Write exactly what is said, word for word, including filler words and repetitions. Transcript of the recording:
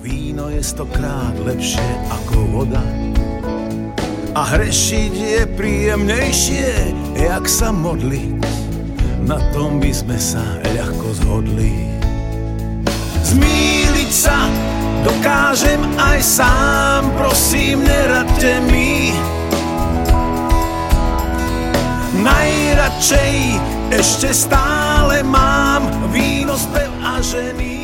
Víno je stokrát lepšie ako voda a hrešiť je príjemnejšie, jak sa modliť. Na tom by sme sa ľahko zhodli. Zmýliť sa dokážem aj sám, prosím, neradte mi. Najradšej ešte stále mám víno, spev a ženy.